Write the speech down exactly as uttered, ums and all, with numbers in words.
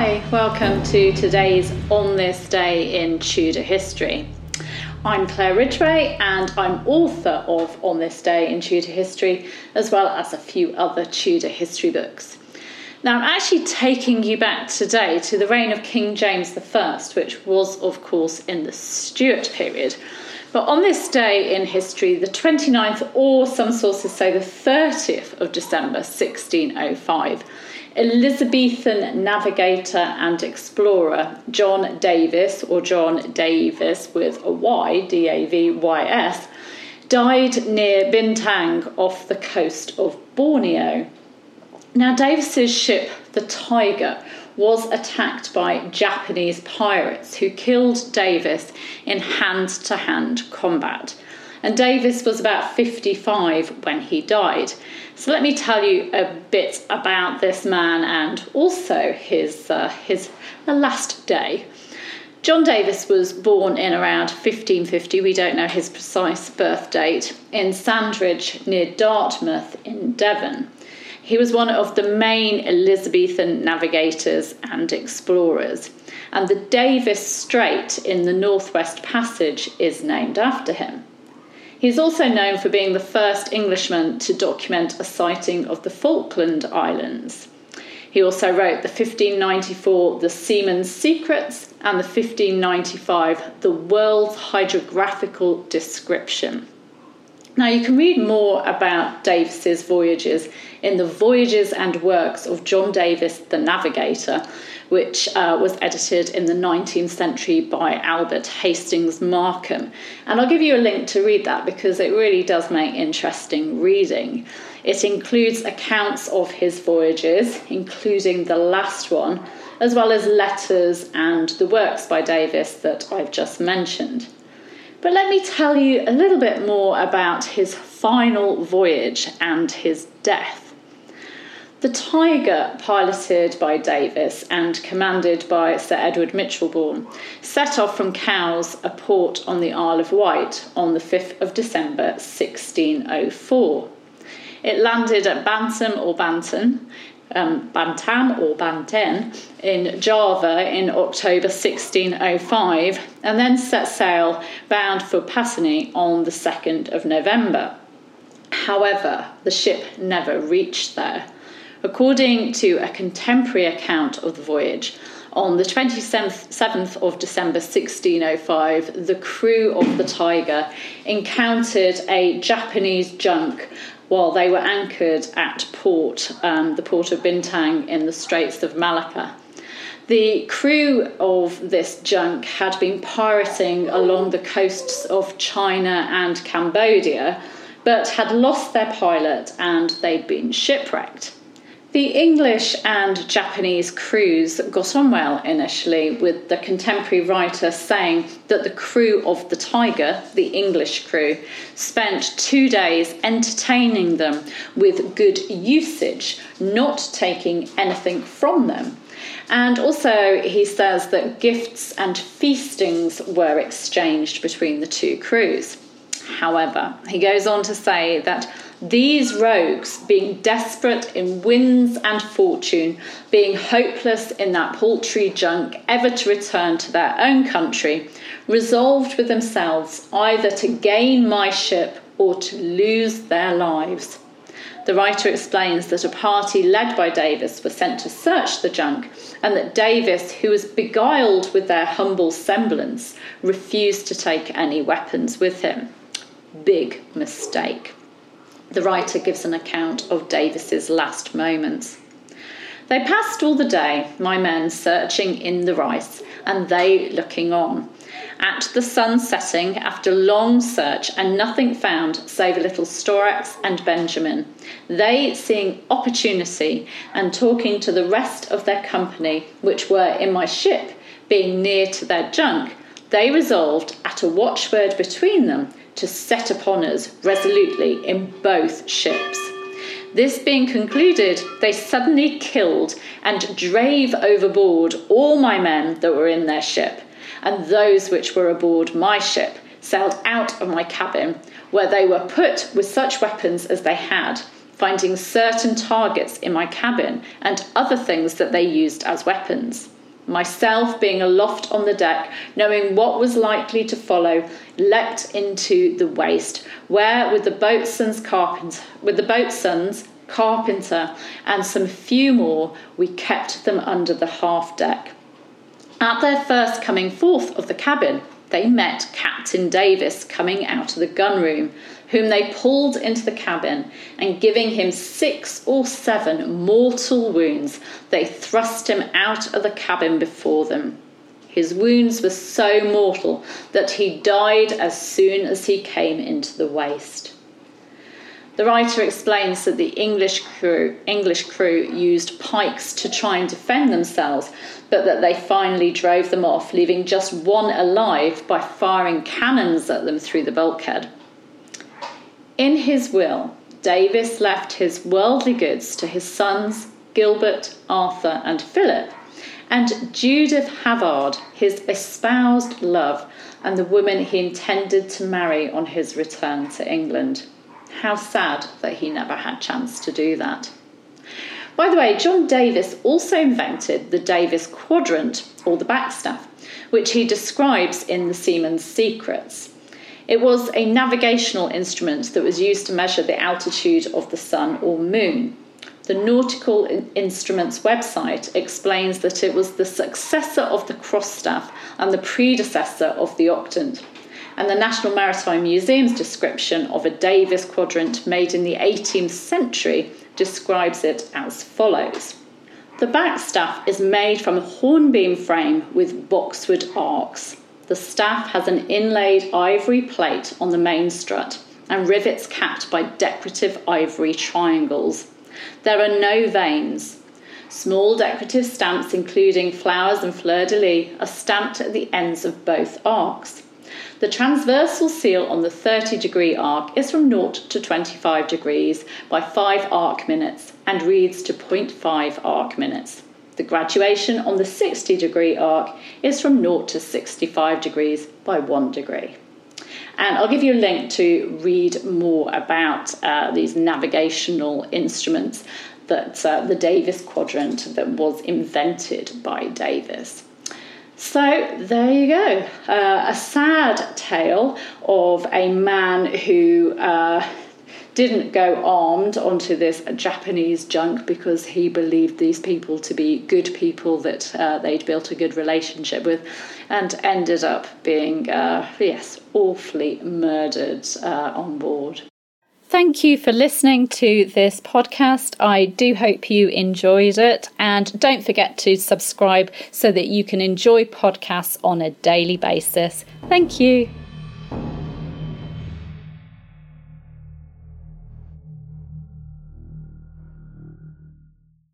Hi, welcome to today's On This Day in Tudor History. I'm Claire Ridgway and I'm author of On This Day in Tudor History, as well as a few other Tudor history books. Now, I'm actually taking you back today to the reign of King James the First, which was, of course, in the Stuart period. But on this day in history, the twenty-ninth, or some sources say the thirtieth of December, sixteen oh five, Elizabethan navigator and explorer John Davis, or John Davis with a Y, D A V Y S, died near Bintang off the coast of Borneo. Now, Davis's ship, the Tiger, was attacked by Japanese pirates who killed Davis in hand-to-hand combat. And Davis was about fifty-five when he died. So let me tell you a bit about this man and also his, uh, his last day. John Davis was born in around fifteen fifty, we don't know his precise birth date, in Sandridge near Dartmouth in Devon. He was one of the main Elizabethan navigators and explorers, and the Davis Strait in the Northwest Passage is named after him. He's also known for being the first Englishman to document a sighting of the Falkland Islands. He also wrote the fifteen ninety-four The Seaman's Secrets and the fifteen ninety-five The World's Hydrographical Description. Now, you can read more about Davis's voyages in the Voyages and Works of John Davis the Navigator, which uh, was edited in the nineteenth century by Albert Hastings Markham. And I'll give you a link to read that because it really does make interesting reading. It includes accounts of his voyages, including the last one, as well as letters and the works by Davis that I've just mentioned. But let me tell you a little bit more about his final voyage and his death. The Tiger, piloted by Davis and commanded by Sir Edward Michelborne, set off from Cowes, a port on the Isle of Wight, on the fifth of December sixteen oh four. It landed at Bantam or Bantan, um, Bantam or Banten in Java in October sixteen oh five, and then set sail bound for Patani on the second of November. However, the ship never reached there. According to a contemporary account of the voyage, on the twenty-seventh of December sixteen oh five, the crew of the Tiger encountered a Japanese junk while they were anchored at port, um, the port of Bintang in the Straits of Malacca. The crew of this junk had been pirating along the coasts of China and Cambodia, but had lost their pilot and they'd been shipwrecked. The English and Japanese crews got on well initially, with the contemporary writer saying that the crew of the Tiger, the English crew, spent two days entertaining them with good usage, not taking anything from them. And also he says that gifts and feastings were exchanged between the two crews. However, he goes on to say that these rogues, being desperate in winds and fortune, being hopeless in that paltry junk ever to return to their own country, resolved with themselves either to gain my ship or to lose their lives. The writer explains that a party led by Davis was sent to search the junk, and that Davis, who was beguiled with their humble semblance, refused to take any weapons with him. Big mistake. The writer gives an account of Davis's last moments. They passed all the day, my men searching in the rice, and they looking on. At the sun setting, after long search, and nothing found save a little Storax and Benjamin, they, seeing opportunity, and talking to the rest of their company, which were in my ship, being near to their junk, they resolved, at a watchword between them, to set upon us resolutely in both ships. This being concluded, they suddenly killed and drave overboard all my men that were in their ship, and those which were aboard my ship sailed out of my cabin, where they were put with such weapons as they had, finding certain targets in my cabin and other things that they used as weapons. Myself, being aloft on the deck, knowing what was likely to follow, leapt into the waist, where with the boatswain's carpenter, with the boatswain's carpenter and some few more, we kept them under the half deck. At their first coming forth of the cabin, they met Captain Davis coming out of the gun room, whom they pulled into the cabin, and giving him six or seven mortal wounds, they thrust him out of the cabin before them. His wounds were so mortal that he died as soon as he came into the waist. The writer explains that the English crew, English crew used pikes to try and defend themselves, but that they finally drove them off, leaving just one alive by firing cannons at them through the bulkhead. In his will, Davis left his worldly goods to his sons, Gilbert, Arthur, and Philip, and Judith Havard, his espoused love, and the woman he intended to marry on his return to England. How sad that he never had chance to do that. By the way, John Davis also invented the Davis quadrant, or the backstaff, which he describes in The Seaman's Secrets. It was a navigational instrument that was used to measure the altitude of the sun or moon. The Nautical Instruments website explains that it was the successor of the crossstaff and the predecessor of the octant. And the National Maritime Museum's description of a Davis quadrant made in the eighteenth century describes it as follows. The backstaff is made from a hornbeam frame with boxwood arcs. The staff has an inlaid ivory plate on the main strut and rivets capped by decorative ivory triangles. There are no vanes. Small decorative stamps, including flowers and fleur-de-lis, are stamped at the ends of both arcs. The transversal seal on the thirty degree arc is from zero to twenty-five degrees by five arc minutes and reads to zero point five arc minutes. The graduation on the sixty degree arc is from zero to sixty-five degrees by one degree. And I'll give you a link to read more about uh, these navigational instruments, that uh, the Davis quadrant that was invented by Davis. So there you go, uh, a sad tale of a man who uh, didn't go armed onto this Japanese junk because he believed these people to be good people that uh, they'd built a good relationship with, and ended up being, uh, yes, awfully murdered uh, on board. Thank you for listening to this podcast. I do hope you enjoyed it, and don't forget to subscribe so that you can enjoy podcasts on a daily basis. Thank you.